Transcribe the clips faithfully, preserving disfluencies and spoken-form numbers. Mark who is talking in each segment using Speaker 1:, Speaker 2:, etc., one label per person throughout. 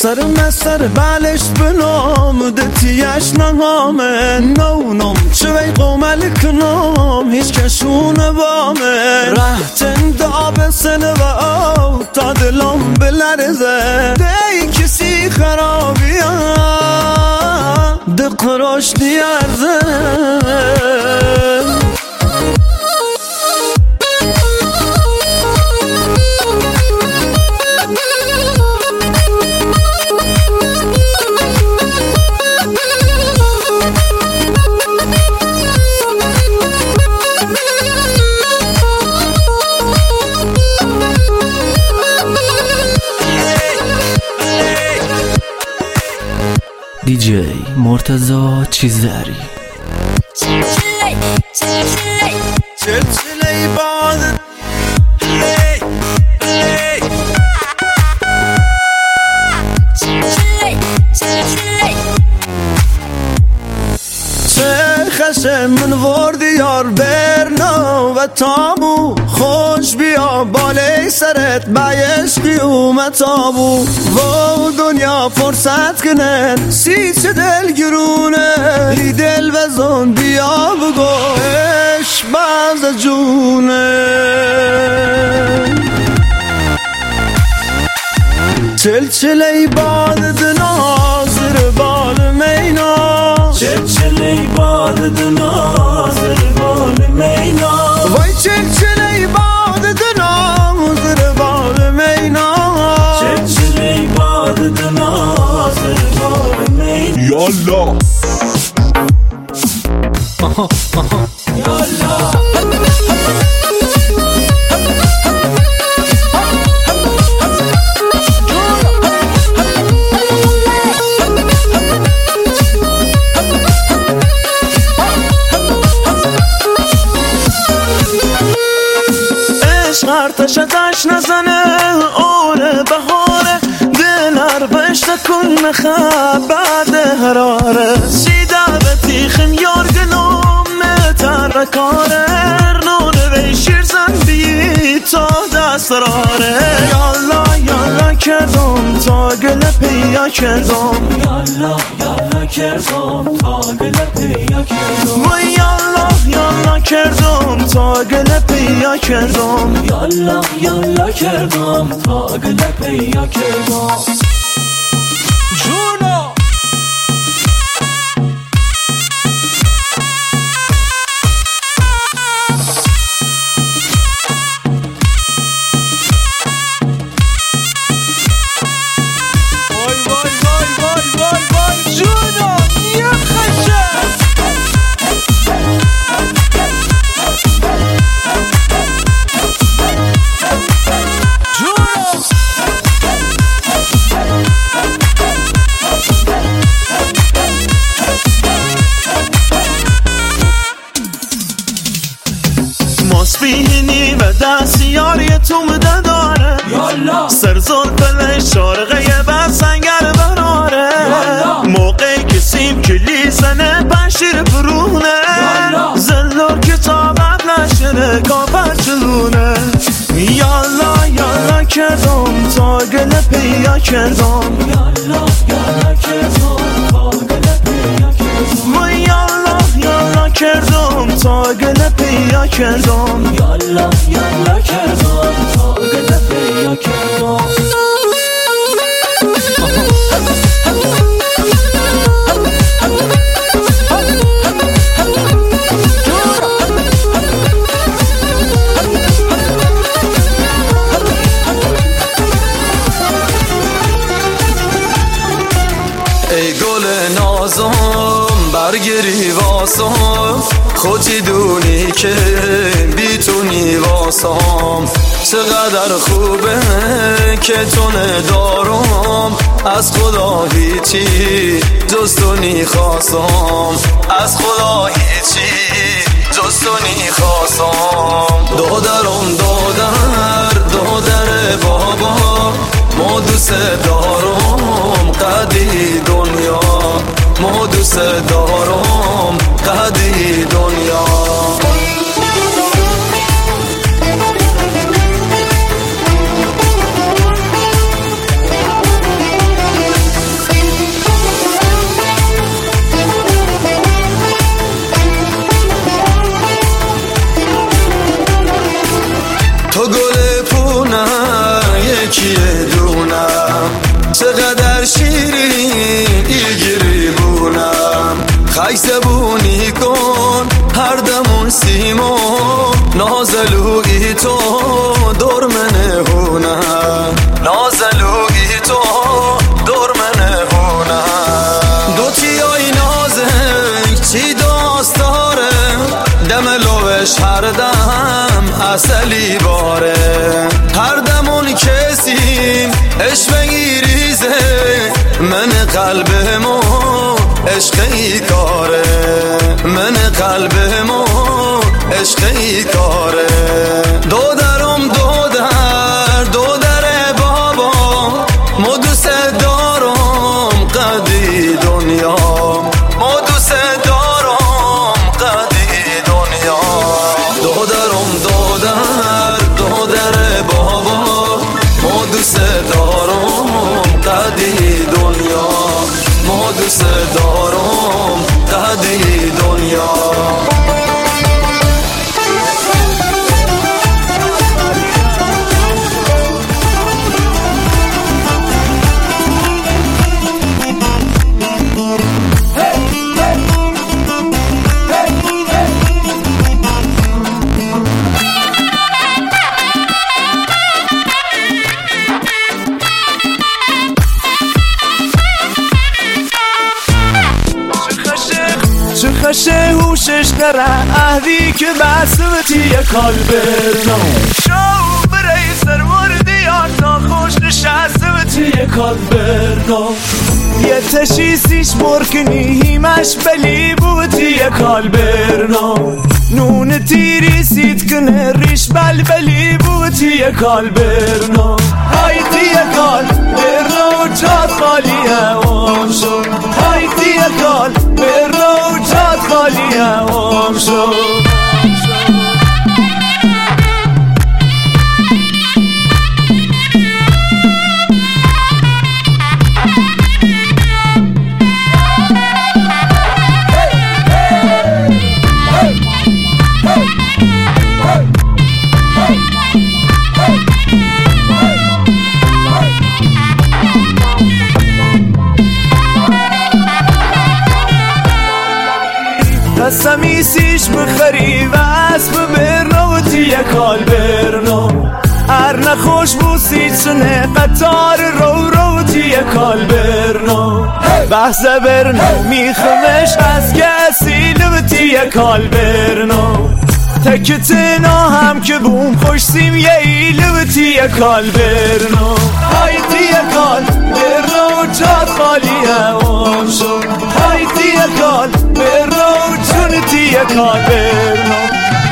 Speaker 1: سر مستر بالش بنام دتیش نهامه نونم چوی قومل کنام هیچ کشون بامه رهتن داب سنه و او تا دلم بلرزه دی کسی خرابیه دقراش دیارزه دی جی مرتضی چیزری
Speaker 2: چلچلی چلچلی
Speaker 1: چلچلی باد هی هی
Speaker 2: چلچلی چلچلی
Speaker 1: چه خشم من وردی یار برنا و تابو خوش بیا بالی سرت بایش بیوم تابو و دنیا فرصت کنن سی چه دل گرونه لی دل بزن بیا بگو عشق باز جونه چلچلی باد دنا زیر بال مینا
Speaker 3: چلچلی باد دنا زیر بال مینا
Speaker 1: وای چلچلی باد دنا زیر بال مینا
Speaker 3: چلچلی باد دنا زیر بال مینا
Speaker 1: یالا آها آها
Speaker 3: یالا
Speaker 1: ارتش اتش نزنه اوره بهاره دلر بشت کن مخب بعد هراره سیده به تیخم یارگنم متر کاره ارنونه به شیر زنبی تا دست راره یالا یالا کردم تا گل پیا کردم
Speaker 3: یالا یالا کردم تا گل پیا کردم
Speaker 1: وای یالا یالا کردم تا گل پیا کردم
Speaker 3: یالا یالا کردم تا گل پیا کردم
Speaker 1: جونو وای وای وای وای وای وای جونو یه خشه ماسبینی و دستیاری تو مده داره
Speaker 3: یالا
Speaker 1: سرزور پله شارقه یه بر سنگر براره موقعی که سیم کلی زنه پنشیر برونه زلور کتابت لشنه کافر چلونه یالا یالا کردم تا گل پیا کردم
Speaker 3: یالا یالا کردم تا گل پیا کردم
Speaker 1: وای یالا یالا کردم تا گل پیا کردم
Speaker 3: یالا یالا کردم تا گل پیا کردم
Speaker 4: ای گل نازم برگری واسم خودی دونی که بیتونی واسم چقدر خوبه که تو ندارم از خدا هیچی جز تو نیخواستم از خدا هیچی جز تو نیخواستم دادرم دادر دادر بابا ما دوست دارم قدی دنیا ما دوست دارم قدی دنیا عشق بگیریزه من قلبمو عشقی کاره من قلبمو عشقی کاره دو درم دو در دو در بابا ما دوست دارم قدی دنیا ما دوست دارم قدی دنیا دو درم دو در دو در بابا ما دوست دارم قدی دنیا ما دوست دارم قدی دنیا
Speaker 5: چه هوشش داره اهدی که بسوتی کالبرنا شو برای سرموردی آتا خوش نشستی کالبرنا یه تشیسیش برکنی هیمش بلی بودی کالبرنا نون تیری سید کنه ریش بل بلی بودی کالبرنا های دی کالبرنا جاد خالیه آم شد های دی کالبرنا جاد خالیه آم شد سمیسیش بخری و اسب برنا و تیه کالبرنا هر نخوش بوسید سنه قطار رو رو تیه کالبرنا بحث برنا میخمش از کسیل و تیه کالبرنا تکتنا هم که بوم خوش سیم یه ایل و تیه کالبرنا های تیه کالبرنا جاد خالیه آم شد های تیه کالبرنا جون تیه کالبرنا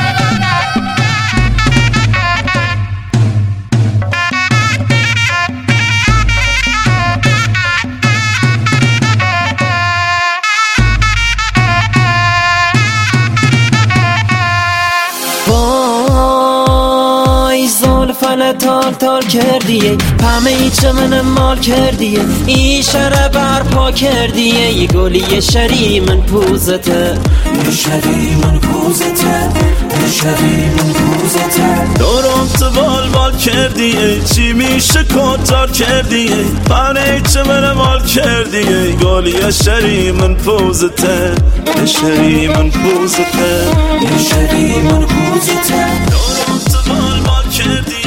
Speaker 6: فن تال تال کردیه همه ایچ من مال کردیه ای شره برپا کردیه یه گلی شری من پوزته
Speaker 3: یه شری من پوزته یه شری من پوزته
Speaker 5: دورم تو بال بال کردیه چی میشه کتار کردیه من ایچ من مال کردیه گلی شری من پوزته یه شری من پوزته
Speaker 3: یه شری من پوزته
Speaker 5: دورم تو بال بال کردیه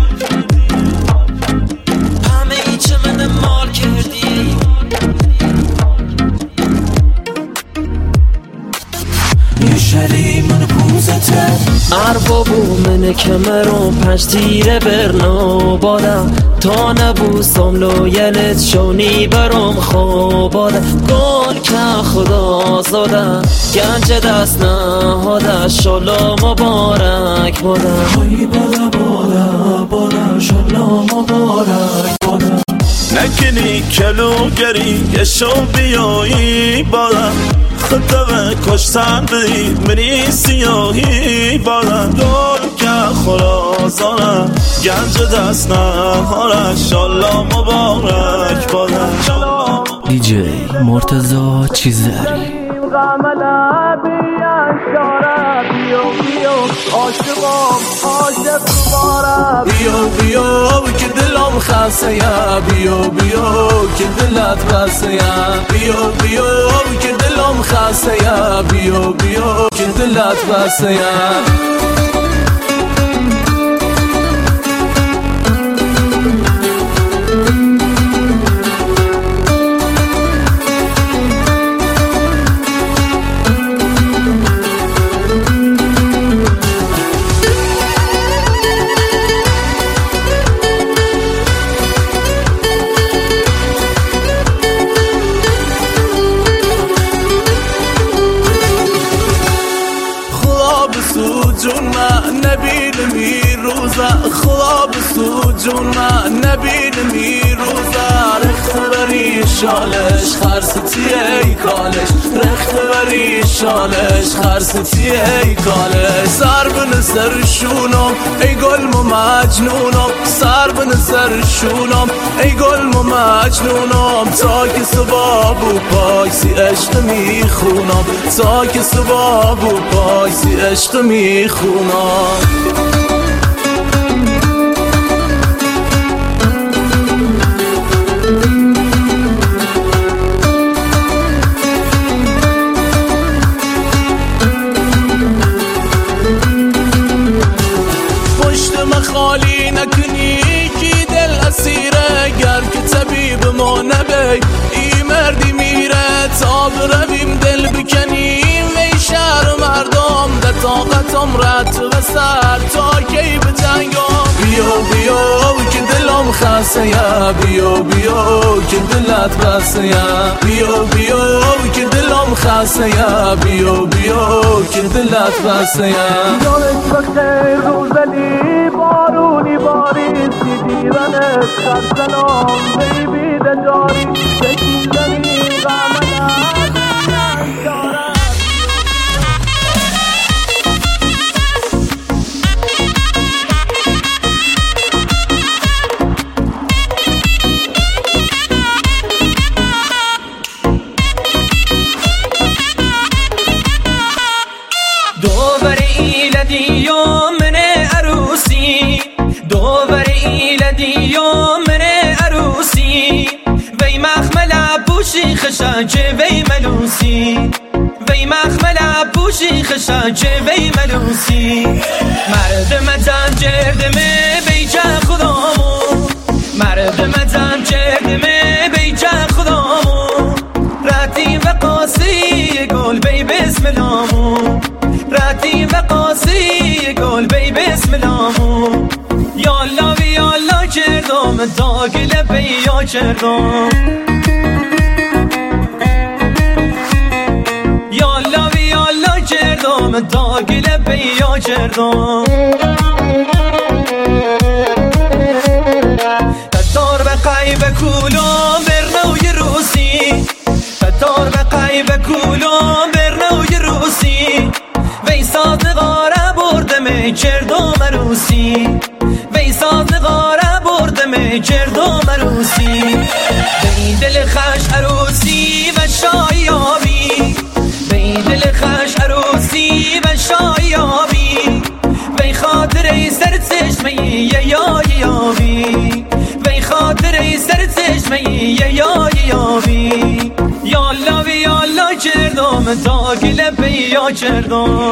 Speaker 3: شری من پوزته
Speaker 6: اربابو من کمرم پنج تیره برنا بادم تا نبوسم لویلت شونی برام خواباده گل که خدا زاده گنج دست نهاده شالا مبارک باده
Speaker 3: های باده باده باده شالا مبارک باده
Speaker 5: نکنی کلوگری یه شو بیایی باده خطبه کشتن بدید منی سیاهی بادن دور که خرازانه گنج دست نهاره شالله مبارک بادن
Speaker 7: دیجی مرتضی چیزری
Speaker 5: غمله بیا شاره بیو بیو عاشقم عاشق دوباره
Speaker 3: بیو بیو که دلم خسته یا بیو بیو که دلت بسته یا بیو بیو که دلم خسته یا بیو بیو که دلت بسته یا جون من نبینم این روزا رخت بری شالش خرستی ای کالش رخت بری شالش خرستی ای کالش سر بن سرشونم ای گل و مجنونم سر بن سرشونم ای گل و مجنونم تا که سبابو پایسی عشق میخونم تا که سبابو پایسی عشق میخونم خالی نکنی کی دل اسیره گر که طبیب ما نبی ای مردی میره تا برویم دل بکنیم وی شهر مردم ده طاقتم رد و سر تا کی بجنگم بیو بیو که دلم خسته یا بیو بیو که دلت بسته یا بیو بیو که دلم خسته یا بیو بیو که دلت بسته یا
Speaker 5: یادت بخیر روزلی بارونی باریستی دیدنت خرسلام بیبی دجاری شکیلنی غمنت دارم
Speaker 6: دوبر ایلدی و من عروسی دوبر ایلدی و من عروسی وی مخمل پوشی خشاجه وی ملوسی وی مخمل پوشی خشاجه وی ملوسی مردم تنجردمه بیجه خدامو مردم تنجردمه بیجه خدامو راتی و قاسی گل بی بسم اللهمو راتی و قاسی گل بی بسم اللهمو یالا و یالا کردم تا گل بیا کردم یالا و یالا کردم تا گل بیا کردم تدار به قیب کولم برنوی روسی تدار به قیب کولم برنوی روسی وی صادقاره بردم کردم عروسی وی صادقاره بردم کردم عروسی وی دل خش عروسی و شایابی وی دل خش عروسی و شایابی وی خاطر سر چشمه یا یابی وی خاطر سر چشمه یا یابی یالا و یالا کردم تا گل بیا کردم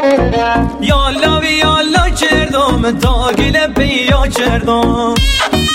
Speaker 6: یالا و یالا کردم تا گل بیا کردم